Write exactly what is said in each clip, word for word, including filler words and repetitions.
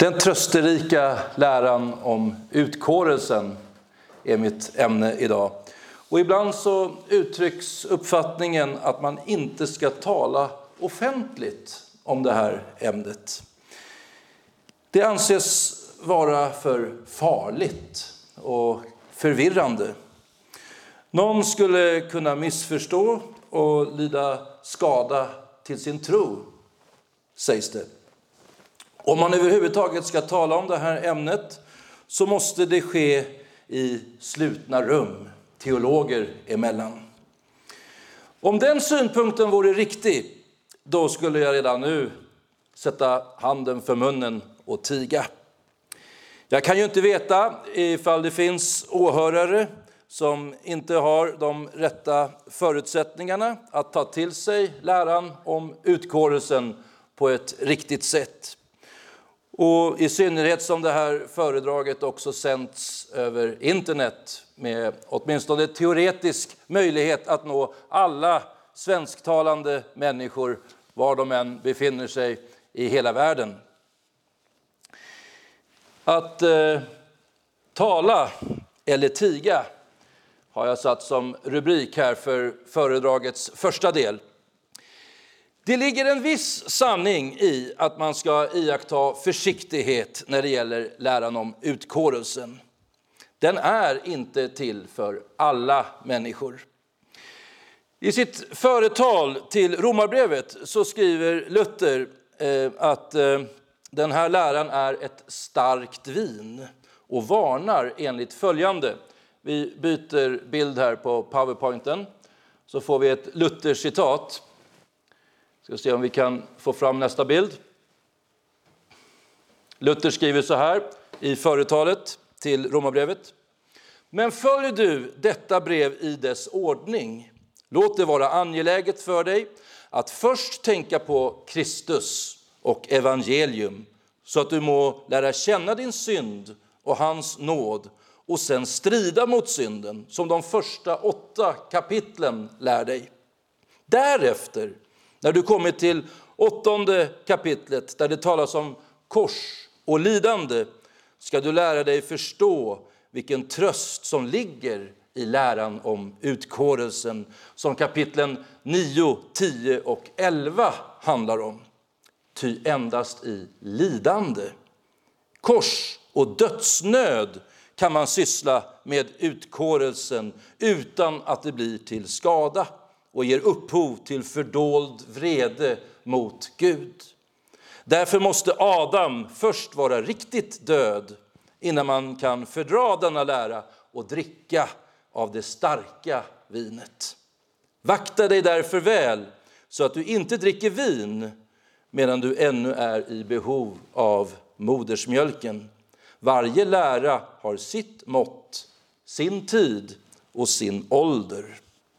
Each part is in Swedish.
Den trösterika läran om utkårelsen är mitt ämne idag. Och ibland så uttrycks uppfattningen att man inte ska tala offentligt om det här ämnet. Det anses vara för farligt och förvirrande. Någon skulle kunna missförstå och lida skada till sin tro, sägs det. Om man överhuvudtaget ska tala om det här ämnet så måste det ske i slutna rum, teologer emellan. Om den synpunkten vore riktig, då skulle jag redan nu sätta handen för munnen och tiga. Jag kan ju inte veta ifall det finns åhörare som inte har de rätta förutsättningarna att ta till sig läran om utkårelsen på ett riktigt sätt. Och i synnerhet som det här föredraget också sänds över internet med åtminstone teoretisk möjlighet att nå alla svensktalande människor var de än befinner sig i hela världen. Att eh, tala eller tiga har jag satt som rubrik här för föredragets första del. Det ligger en viss sanning i att man ska iaktta försiktighet när det gäller läran om utkårelsen. Den är inte till för alla människor. I sitt företal till Romarbrevet så skriver Luther eh, att eh, den här läran är ett starkt vin och varnar enligt följande. Vi byter bild här på PowerPointen så får vi ett Luther-citat. Ska se om vi kan få fram nästa bild. Luther skriver så här i företalet till Romarbrevet. Men följ du detta brev i dess ordning. Låt det vara angeläget för dig att först tänka på Kristus och evangelium så att du må lära känna din synd och hans nåd och sen strida mot synden som de första åtta kapitlen lär dig. Därefter, när du kommer till åttonde kapitlet där det talas om kors och lidande, ska du lära dig förstå vilken tröst som ligger i läran om utkårelsen som kapitlen nio, tio och elva handlar om. Ty endast i lidande, kors och dödsnöd kan man syssla med utkårelsen utan att det blir till skada och ger upphov till fördold vrede mot Gud. Därför måste Adam först vara riktigt död innan man kan fördra denna lära och dricka av det starka vinet. Vakta dig därför väl så att du inte dricker vin medan du ännu är i behov av modersmjölken. Varje lära har sitt mått, sin tid och sin ålder.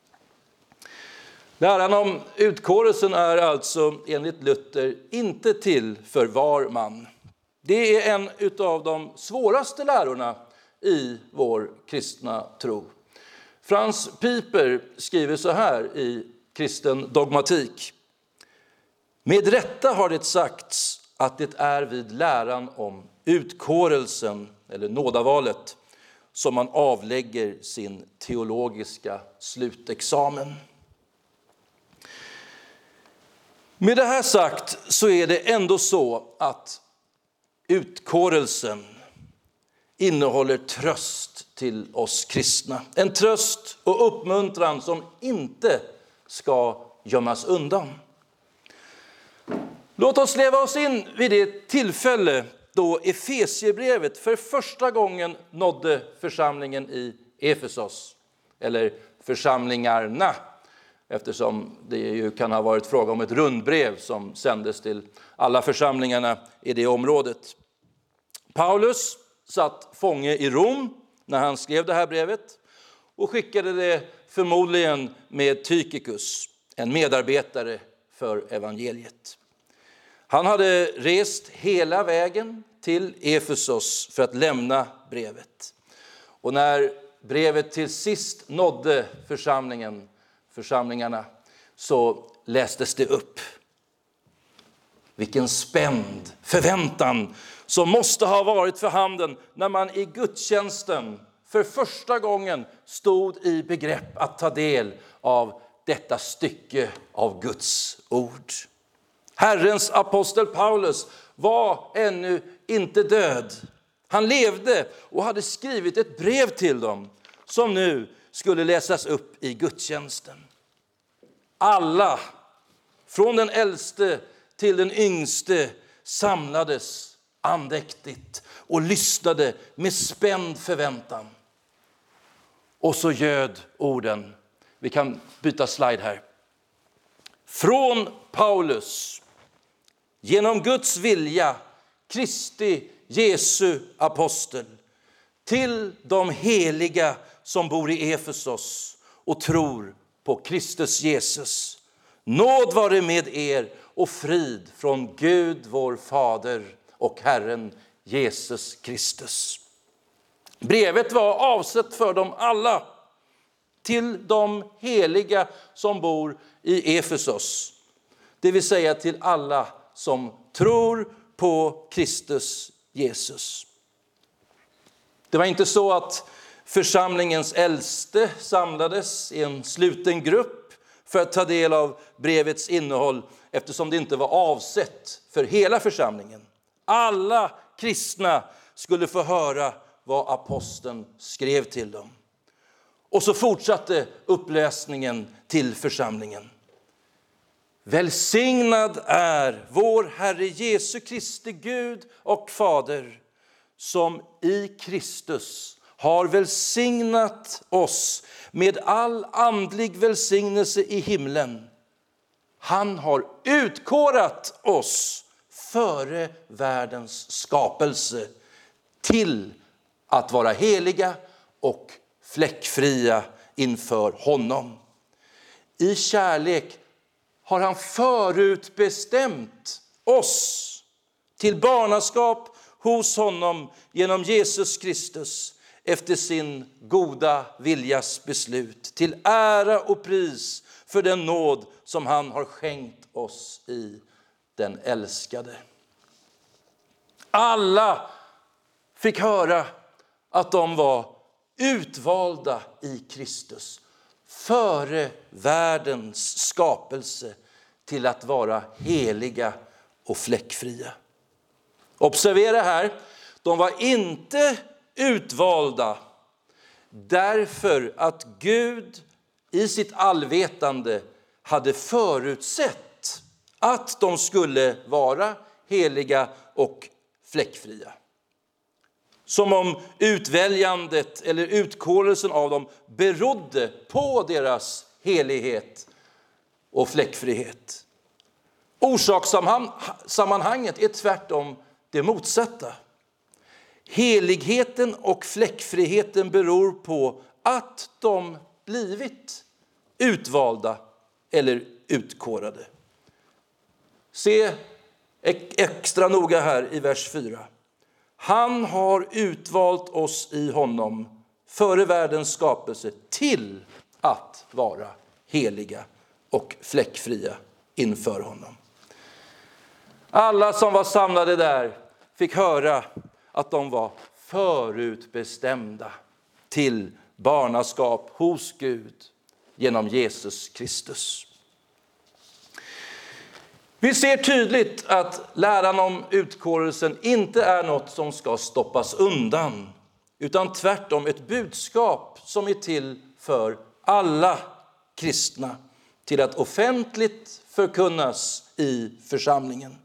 Läran om utkårelsen är alltså enligt Luther inte till för var man. Det är en av de svåraste lärorna i vår kristna tro. Franz Piper skriver så här i Kristen dogmatik. Med rätta har det sagts att det är vid läran om utkårelsen eller nådavalet som man avlägger sin teologiska slutexamen. Med det här sagt så är det ändå så att utkårelsen innehåller tröst till oss kristna. En tröst och uppmuntran som inte ska gömmas undan. Låt oss leva oss in vid det tillfälle då Efesiebrevet för första gången nådde församlingen i Efesos. Eller församlingarna, eftersom det ju kan ha varit fråga om ett rundbrev som sändes till alla församlingarna i det området. Paulus satt fånge i Rom när han skrev det här brevet och skickade det förmodligen med Tychicus, en medarbetare för evangeliet. Han hade rest hela vägen till Efesos för att lämna brevet. Och när brevet till sist nådde församlingen, församlingarna så lästes det upp. Vilken spänd förväntan som måste ha varit för handen när man i gudstjänsten för första gången stod i begrepp att ta del av detta stycke av Guds ord. Herrens apostel Paulus var ännu inte död. Han levde och hade skrivit ett brev till dem som nu skulle läsas upp i gudstjänsten. Alla, från den äldste till den yngste, samlades andäktigt och lyssnade med spänd förväntan. Och så göd orden. Vi kan byta slide här. Från Paulus, genom Guds vilja, Kristi Jesu apostel, till de heliga som bor i Efesos och tror på Kristus Jesus. Nåd vare med er och frid från Gud vår Fader och Herren Jesus Kristus. Brevet var avsett för dem alla, till de heliga som bor i Efesos. Det vill säga till alla som tror på Kristus Jesus. Det var inte så att församlingens äldste samlades i en sluten grupp för att ta del av brevets innehåll, eftersom det inte var avsett för hela församlingen. Alla kristna skulle få höra vad aposteln skrev till dem. Och så fortsatte uppläsningen till församlingen. Välsignad är vår Herre Jesu Kristi Gud och Fader, som i Kristus har välsignat oss med all andlig välsignelse i himlen. Han har utkårat oss före världens skapelse till att vara heliga och fläckfria inför honom. I kärlek har han förutbestämt oss till barnaskap hos honom genom Jesus Kristus efter sin goda viljas beslut, till ära och pris för den nåd som han har skänkt oss i den älskade. Alla fick höra att de var utvalda i Kristus före världens skapelse till att vara heliga och fläckfria. Observera här, de var inte utvalda därför att Gud i sitt allvetande hade förutsett att de skulle vara heliga och fläckfria. Som om utväljandet eller utkårelsen av dem berodde på deras helighet och fläckfrihet. Orsakssammanhanget är tvärtom det motsatta. Heligheten och fläckfriheten beror på att de blivit utvalda eller utkårade. Se extra noga här i vers fyra. Han har utvalt oss i honom före världens skapelse till att vara heliga och fläckfria inför honom. Alla som var samlade där fick höra att de var förutbestämda till barnaskap hos Gud genom Jesus Kristus. Vi ser tydligt att läran om utkårelsen inte är något som ska stoppas undan, utan tvärtom ett budskap som är till för alla kristna, till att offentligt förkunnas i församlingen.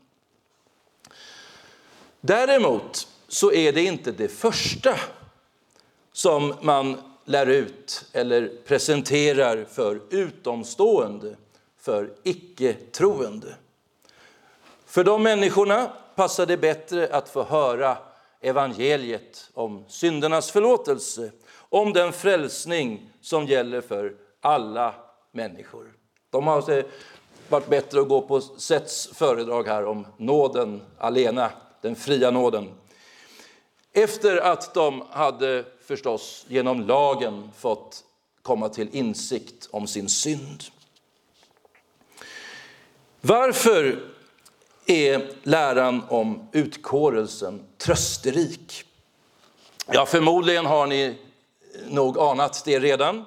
Däremot så är det inte det första som man lär ut eller presenterar för utomstående, för icke-troende. För de människorna passar det bättre att få höra evangeliet om syndernas förlåtelse, om den frälsning som gäller för alla människor. De har varit bättre att gå på Sets föredrag här om nåden alena, den fria nåden. Efter att de hade förstås genom lagen fått komma till insikt om sin synd. Varför är läran om utkårelsen trösterik. Ja, förmodligen har ni nog anat det redan.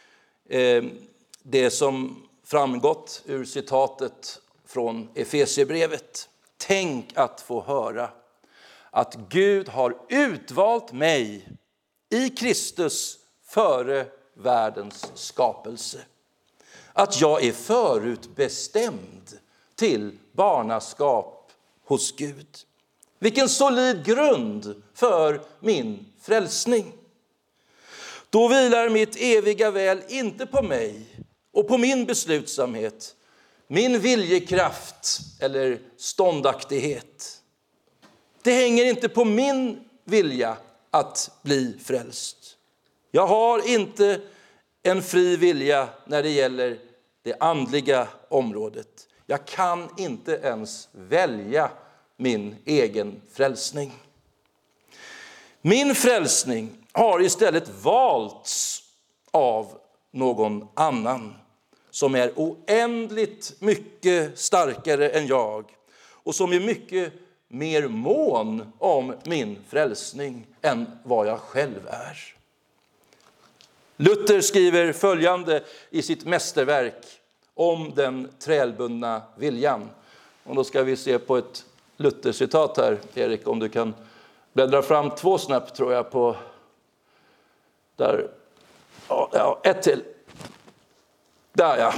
Det som framgått ur citatet från Efesierbrevet. Tänk att få höra att Gud har utvalt mig i Kristus före världens skapelse. Att jag är förutbestämd till barnaskap hos Gud. Vilken solid grund för min frälsning. Då vilar mitt eviga väl inte på mig och på min beslutsamhet, min viljekraft eller ståndaktighet. Det hänger inte på min vilja att bli frälst. Jag har inte en fri vilja när det gäller det andliga området. Jag kan inte ens välja min egen frälsning. Min frälsning har istället valts av någon annan som är oändligt mycket starkare än jag och som är mycket mer mån om min frälsning än vad jag själv är. Luther skriver följande i sitt mästerverk om den trälbundna viljan. Och då ska vi se på ett Luther-citat här, Erik, om du kan bläddra fram två snabbt tror jag på där. Ja, ett till. Där ja.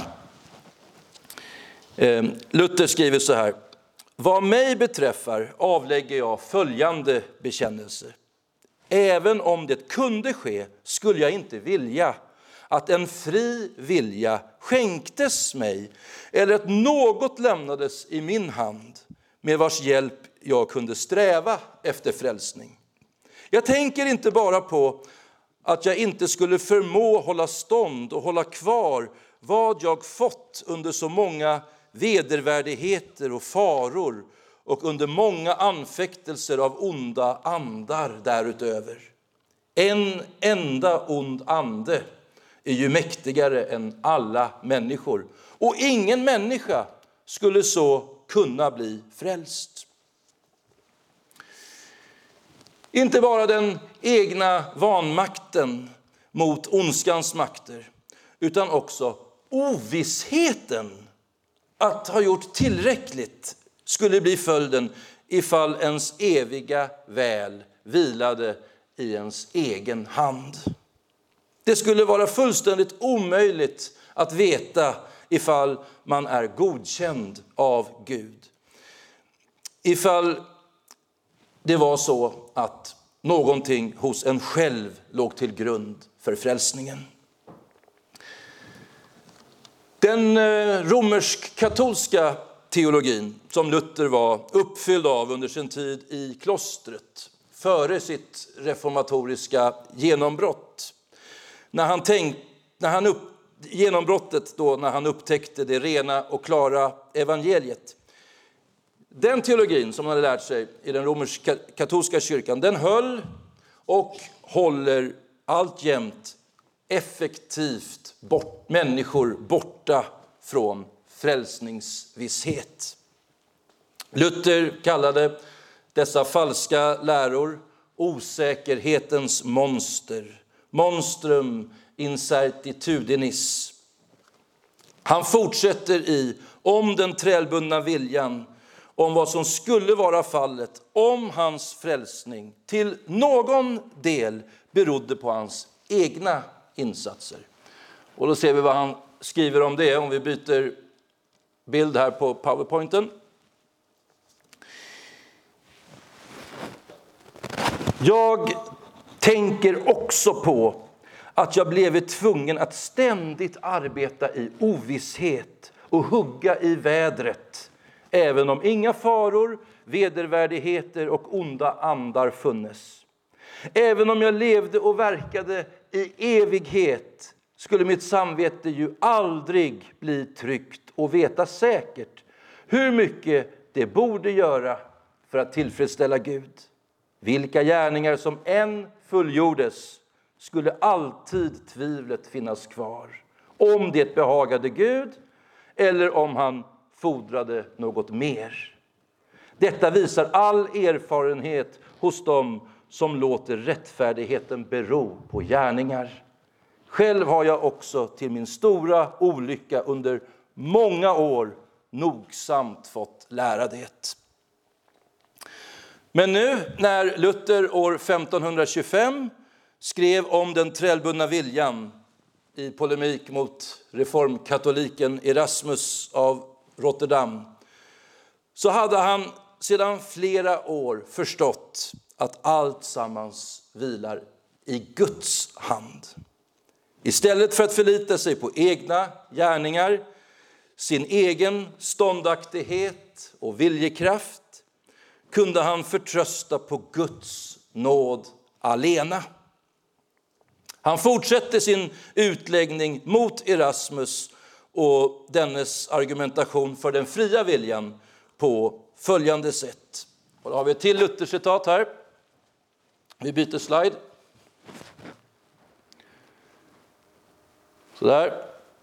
Luther skriver så här. Vad mig beträffar avlägger jag följande bekännelse. Även om det kunde ske skulle jag inte vilja att en fri vilja skänktes mig eller att något lämnades i min hand med vars hjälp jag kunde sträva efter frälsning. Jag tänker inte bara på att jag inte skulle förmå hålla stånd och hålla kvar vad jag fått under så många vedervärdigheter och faror och under många anfäktelser av onda andar därutöver. En enda ond ande är ju mäktigare än alla människor. Och ingen människa skulle så kunna bli frälst. Inte bara den egna vanmakten mot ondskans makter, utan också ovissheten att ha gjort tillräckligt skulle bli följden ifall ens eviga väl vilade i ens egen hand. Det skulle vara fullständigt omöjligt att veta ifall man är godkänd av Gud. Ifall det var så att någonting hos en själv låg till grund för frälsningen. Den romersk-katolska teologin som Luther var uppfylld av under sin tid i klostret före sitt reformatoriska genombrott. När han tänkte, när han upp, genombrottet då när han upptäckte det rena och klara evangeliet. Den teologin som han hade lärt sig i den romersk-katolska kyrkan, den höll och håller alltjämt effektivt bort, människor borta från frälsningsvisshet. Luther kallade dessa falska läror osäkerhetens monster. Monstrum incertitudinis. Han fortsätter i om den trälbundna viljan, om vad som skulle vara fallet om hans frälsning till någon del berodde på hans egna insatser. Och då ser vi vad han skriver om det om vi byter bild här på PowerPointen. Jag tänker också på att jag blev tvungen att ständigt arbeta i ovisshet och hugga i vädret, även om inga faror, vedervärdigheter och onda andar funnes. Även om jag levde och verkade i evighet skulle mitt samvete ju aldrig bli tryggt och veta säkert hur mycket det borde göra för att tillfredsställa Gud. Vilka gärningar som än fullgjordes skulle alltid tvivlet finnas kvar. Om det behagade Gud eller om han fordrade något mer. Detta visar all erfarenhet hos dem som låter rättfärdigheten bero på gärningar. Själv har jag också till min stora olycka under många år nogsamt fått lära det. Men nu när Luther år femtonhundratjugofem skrev om den trällbundna viljan i polemik mot reformkatoliken Erasmus av Rotterdam, så hade han sedan flera år förstått att allt sammans vilar i Guds hand. Istället för att förlita sig på egna gärningar, sin egen ståndaktighet och viljekraft, kunde han förtrösta på Guds nåd alena. Han fortsätter sin utläggning mot Erasmus och dennes argumentation för den fria viljan på följande sätt. Och då har vi ett till Luther-citat här. Vi byter slide. Sådär.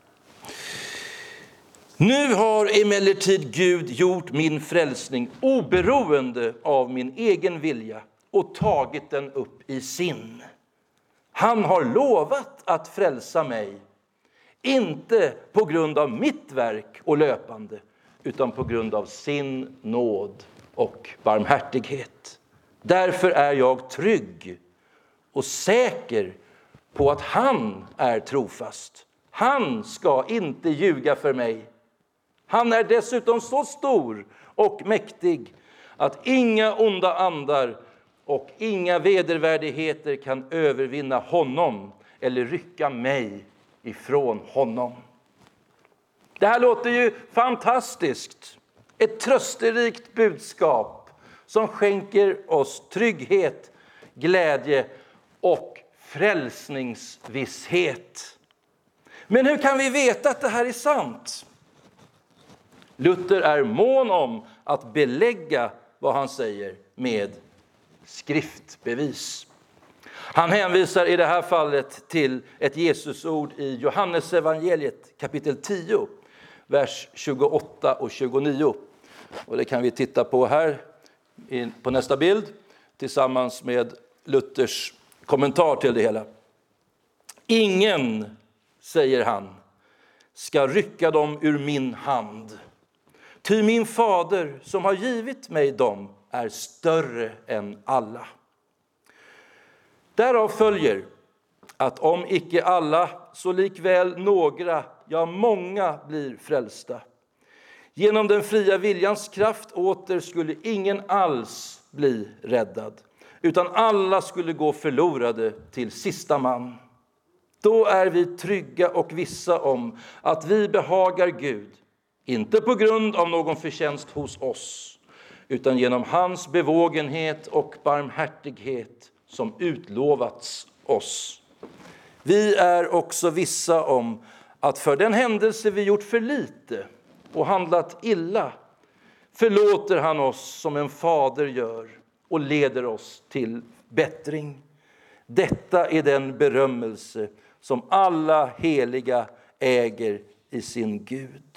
Nu har emellertid Gud gjort min frälsning oberoende av min egen vilja och tagit den upp i sin. Han har lovat att frälsa mig, inte på grund av mitt verk och löpande, utan på grund av sin nåd och barmhärtighet. Därför är jag trygg och säker på att han är trofast. Han ska inte ljuga för mig. Han är dessutom så stor och mäktig att inga onda andar och inga vedervärdigheter kan övervinna honom eller rycka mig ifrån honom. Det här låter ju fantastiskt. Ett trösterikt budskap som skänker oss trygghet, glädje och frälsningsvisshet. Men hur kan vi veta att det här är sant? Luther är mån om att belägga vad han säger med skriftbevis. Han hänvisar i det här fallet till ett Jesusord i Johannes evangeliet kapitel tio, vers tjugoåtta och tjugonio. Och det kan vi titta på här på nästa bild tillsammans med Luthers kommentar till det hela. Ingen, säger han, ska rycka dem ur min hand. Ty min fader som har givit mig dem är större än alla. Därav följer att om icke alla, så likväl några, ja många blir frälsta. Genom den fria viljans kraft åter skulle ingen alls bli räddad, utan alla skulle gå förlorade till sista man. Då är vi trygga och vissa om att vi behagar Gud, inte på grund av någon förtjänst hos oss, utan genom hans bevågenhet och barmhärtighet som utlovats oss. Vi är också vissa om att för den händelse vi gjort för lite och handlat illa, förlåter han oss som en fader gör och leder oss till bättring. Detta är den berömmelse som alla heliga äger i sin Gud.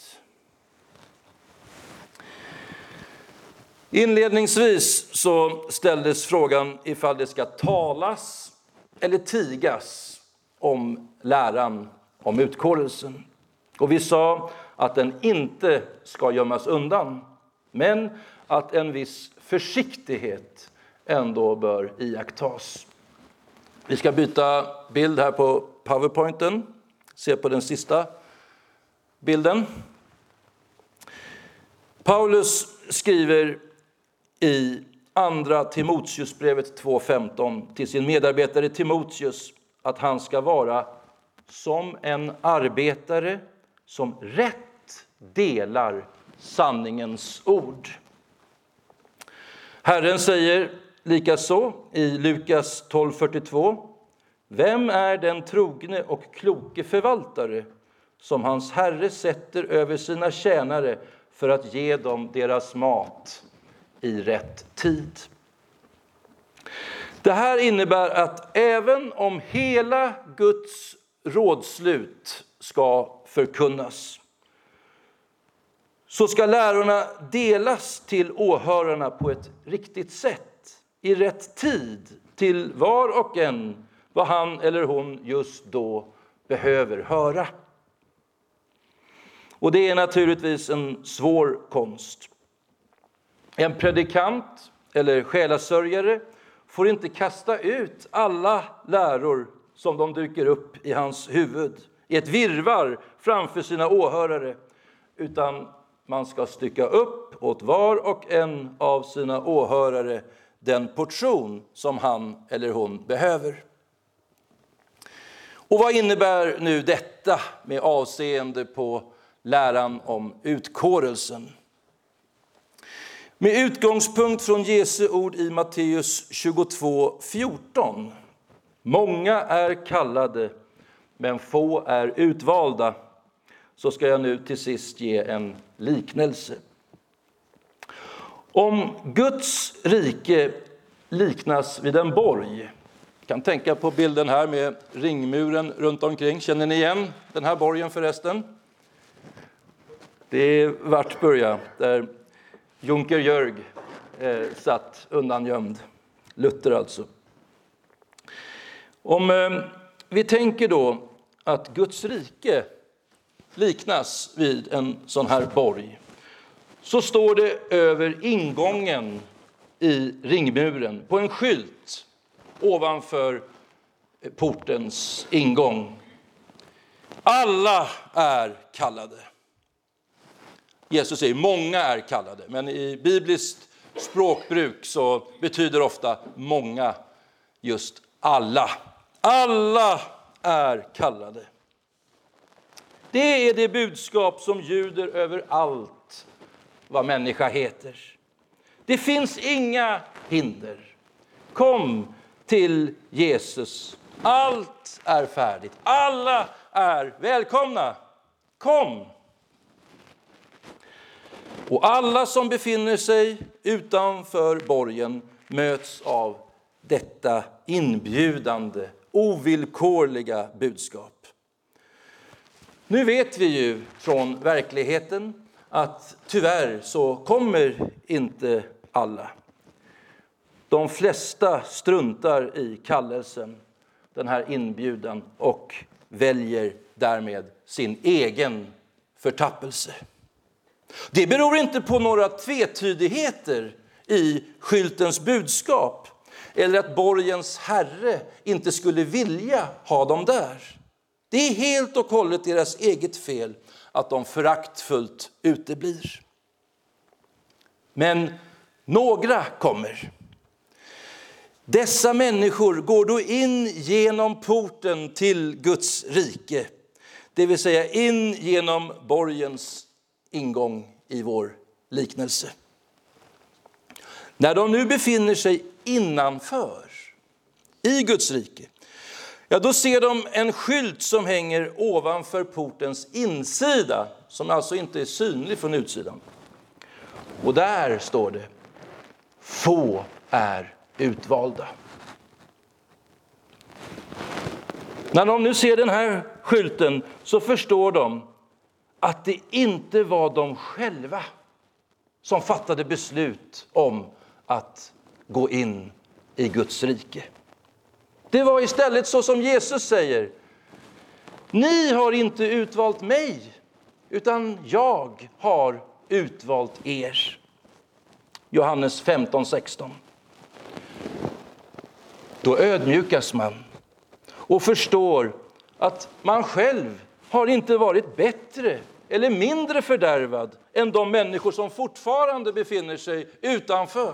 Inledningsvis så ställdes frågan ifall det ska talas eller tigas om läran om utkårelsen. Och vi sa att den inte ska gömmas undan, men att en viss försiktighet ändå bör iakttas. Vi ska byta bild här på PowerPointen. Se på den sista bilden. Paulus skriver i andra Timoteusbrevet två femton till sin medarbetare Timoteus att han ska vara som en arbetare som rätt delar sanningens ord. Herren säger likaså i Lukas tolv fyrtiotvå: vem är den trogne och kloke förvaltare som hans herre sätter över sina tjänare för att ge dem deras mat i rätt tid? Det här innebär att även om hela Guds rådslut ska förkunnas, så ska lärorna delas till åhörarna på ett riktigt sätt, i rätt tid, till var och en vad han eller hon just då behöver höra. Och det är naturligtvis en svår konst. En predikant eller själasörjare får inte kasta ut alla läror som de dyker upp i hans huvud i ett virrvarr framför sina åhörare, utan man ska stycka upp åt var och en av sina åhörare den portion som han eller hon behöver. Och vad innebär nu detta med avseende på läran om utkårelsen? Med utgångspunkt från Jesu ord i Matteus tjugotvå fjorton. Många är kallade, men få är utvalda. Så ska jag nu till sist ge en liknelse. Om Guds rike liknas vid en borg. Jag kan tänka på bilden här med ringmuren runt omkring. Känner ni igen den här borgen förresten? Det är Vartburga, där Junker Jörg eh, satt undangömd. Luther alltså. Om eh, vi tänker då att Guds rike liknas vid en sån här borg, så står det över ingången i ringmuren på en skylt ovanför portens ingång. Alla är kallade. Jesus säger många är kallade, men i bibliskt språkbruk så betyder ofta många just alla. Alla är kallade. Det är det budskap som ljuder över allt vad människa heter. Det finns inga hinder. Kom till Jesus. Allt är färdigt. Alla är välkomna. Kom! Och alla som befinner sig utanför borgen möts av detta inbjudande, ovillkorliga budskap. Nu vet vi ju från verkligheten att tyvärr så kommer inte alla. De flesta struntar i kallelsen, den här inbjudan, och väljer därmed sin egen förtappelse. Det beror inte på några tvetydigheter i skyltens budskap eller att borgens herre inte skulle vilja ha dem där. Det är helt och hållet deras eget fel att de föraktfullt uteblir. Men några kommer. Dessa människor går då in genom porten till Guds rike. Det vill säga in genom borgens ingång i vår liknelse. När de nu befinner sig innanför i Guds rike, ja, då ser de en skylt som hänger ovanför portens insida, som alltså inte är synlig från utsidan. Och där står det: få är utvalda. När de nu ser den här skylten så förstår de att det inte var de själva som fattade beslut om att gå in i Guds rike. Det var istället så som Jesus säger: ni har inte utvalt mig, utan jag har utvalt er. Johannes femton sexton. Då ödmjukas man och förstår att man själv har inte varit bättre eller mindre fördärvad än de människor som fortfarande befinner sig utanför.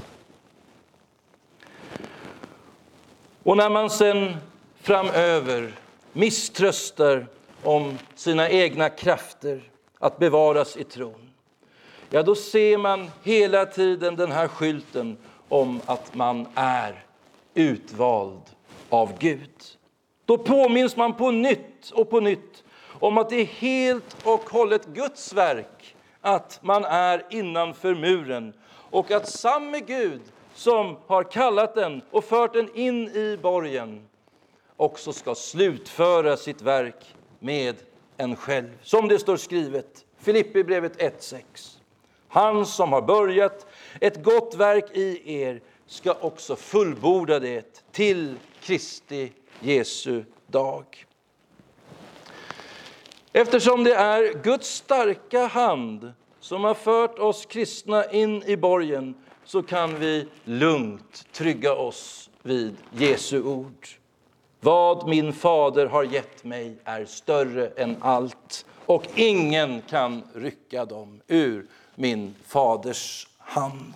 Och när man sen framöver misströstar om sina egna krafter att bevaras i tron, ja, då ser man hela tiden den här skylten om att man är utvald av Gud. Då påminns man på nytt och på nytt om att det är helt och hållet Guds verk att man är innanför muren, och att samme Gud som har kallat den och fört den in i borgen också ska slutföra sitt verk med en själv. Som det står skrivet: Filippibrevet ett sex. Han som har börjat ett gott verk i er ska också fullborda det till Kristi Jesu dag. Eftersom det är Guds starka hand som har fört oss kristna in i borgen, så kan vi lugnt trygga oss vid Jesu ord. Vad min fader har gett mig är större än allt, och ingen kan rycka dem ur min faders hand.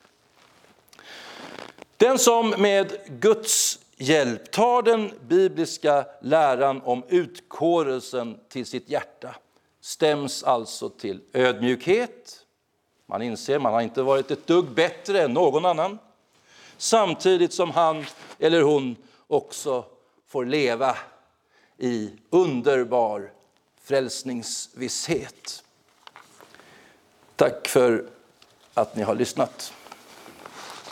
Den som med Guds hjälp tar den bibliska läran om utkårelsen till sitt hjärta stäms alltså till ödmjukhet. Man inser man har inte varit ett dugg bättre än någon annan. Samtidigt som han eller hon också får leva i underbar frälsningsvisshet. Tack för att ni har lyssnat.